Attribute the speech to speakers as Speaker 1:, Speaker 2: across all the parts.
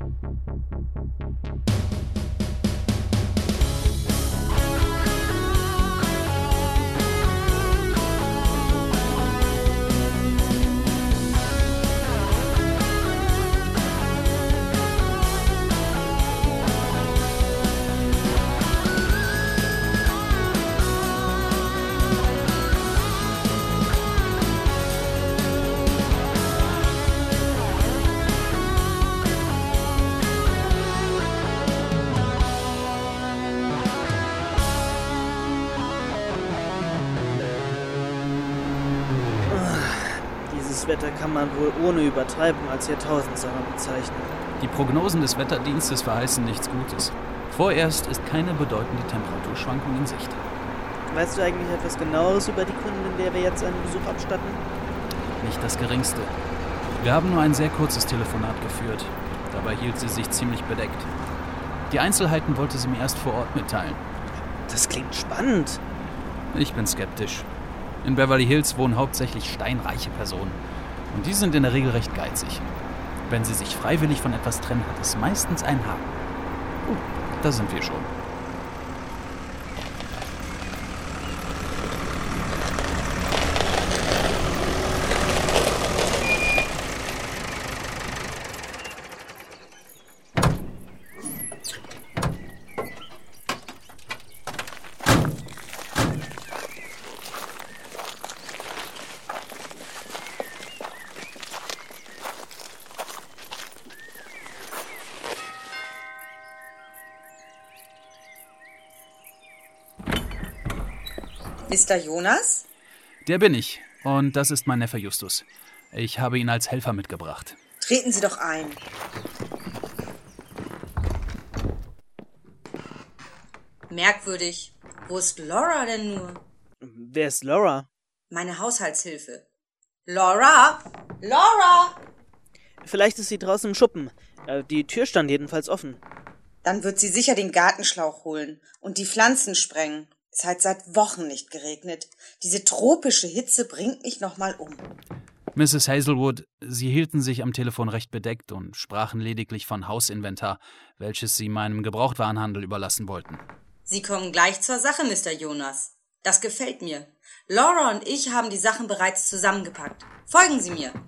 Speaker 1: Dieses Wetter kann man wohl ohne Übertreibung als Jahrtausendsommer bezeichnen.
Speaker 2: Die Prognosen des Wetterdienstes verheißen nichts Gutes. Vorerst ist keine bedeutende Temperaturschwankung in Sicht.
Speaker 1: Weißt du eigentlich etwas Genaueres über die Kundin, der wir jetzt einen Besuch abstatten?
Speaker 2: Nicht das Geringste. Wir haben nur ein sehr kurzes Telefonat geführt. Dabei hielt sie sich ziemlich bedeckt. Die Einzelheiten wollte sie mir erst vor Ort mitteilen.
Speaker 1: Das klingt spannend.
Speaker 2: Ich bin skeptisch. In Beverly Hills wohnen hauptsächlich steinreiche Personen. Und die sind in der Regel recht geizig. Wenn sie sich freiwillig von etwas trennen, hat es meistens einen Haken. Da sind wir schon.
Speaker 3: Mr. Jonas?
Speaker 2: Der bin ich. Und das ist mein Neffe Justus. Ich habe ihn als Helfer mitgebracht.
Speaker 3: Treten Sie doch ein. Merkwürdig. Wo ist Laura denn nur?
Speaker 1: Wer ist Laura?
Speaker 3: Meine Haushaltshilfe. Laura? Laura!
Speaker 1: Vielleicht ist sie draußen im Schuppen. Die Tür stand jedenfalls offen.
Speaker 3: Dann wird sie sicher den Gartenschlauch holen und die Pflanzen sprengen. Es hat seit Wochen nicht geregnet. Diese tropische Hitze bringt mich nochmal um.
Speaker 2: Mrs. Hazelwood, Sie hielten sich am Telefon recht bedeckt und sprachen lediglich von Hausinventar, welches Sie meinem Gebrauchtwarenhandel überlassen wollten.
Speaker 3: Sie kommen gleich zur Sache, Mr. Jonas. Das gefällt mir. Laura und ich haben die Sachen bereits zusammengepackt. Folgen Sie mir.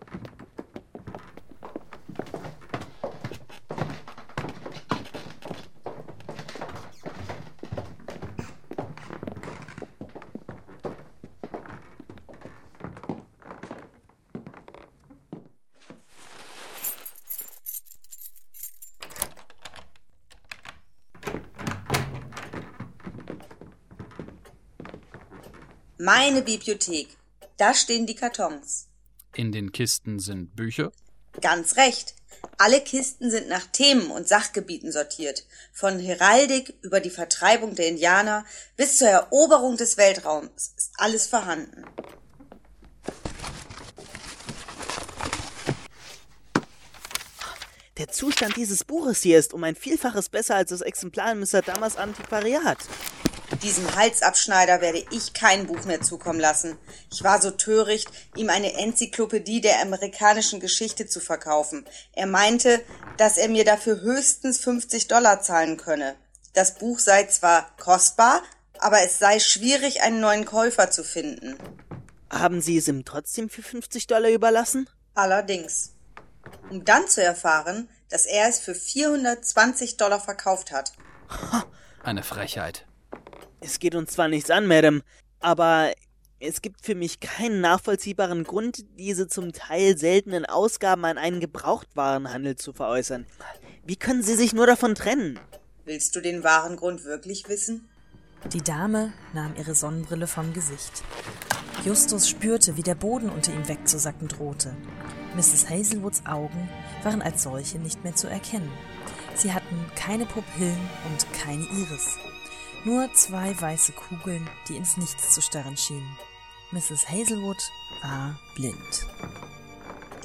Speaker 3: Meine Bibliothek. Da stehen die Kartons.
Speaker 2: In den Kisten sind Bücher?
Speaker 3: Ganz recht. Alle Kisten sind nach Themen und Sachgebieten sortiert. Von Heraldik über die Vertreibung der Indianer bis zur Eroberung des Weltraums ist alles vorhanden.
Speaker 1: Der Zustand dieses Buches hier ist um ein Vielfaches besser als das Exemplar in Mr. Dammers Antiquariat.
Speaker 3: Diesem Halsabschneider werde ich kein Buch mehr zukommen lassen. Ich war so töricht, ihm eine Enzyklopädie der amerikanischen Geschichte zu verkaufen. Er meinte, dass er mir dafür höchstens $50 zahlen könne. Das Buch sei zwar kostbar, aber es sei schwierig, einen neuen Käufer zu finden.
Speaker 1: Haben Sie es ihm trotzdem für $50 überlassen?
Speaker 3: Allerdings. Um dann zu erfahren, dass er es für $420 verkauft hat.
Speaker 2: Eine Frechheit.
Speaker 1: Es geht uns zwar nichts an, Madame, aber es gibt für mich keinen nachvollziehbaren Grund, diese zum Teil seltenen Ausgaben an einen Gebrauchtwarenhandel zu veräußern. Wie können Sie sich nur davon trennen?
Speaker 3: Willst du den wahren Grund wirklich wissen?
Speaker 4: Die Dame nahm ihre Sonnenbrille vom Gesicht. Justus spürte, wie der Boden unter ihm wegzusacken drohte. Mrs. Hazelwoods Augen waren als solche nicht mehr zu erkennen. Sie hatten keine Pupillen und keine Iris. Nur 2 weiße Kugeln, die ins Nichts zu starren schienen. Mrs. Hazelwood war blind.